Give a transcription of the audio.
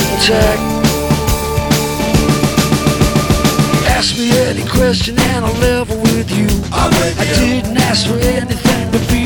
attack. Ask me any question and I'll level with you. I didn't ask for anything but be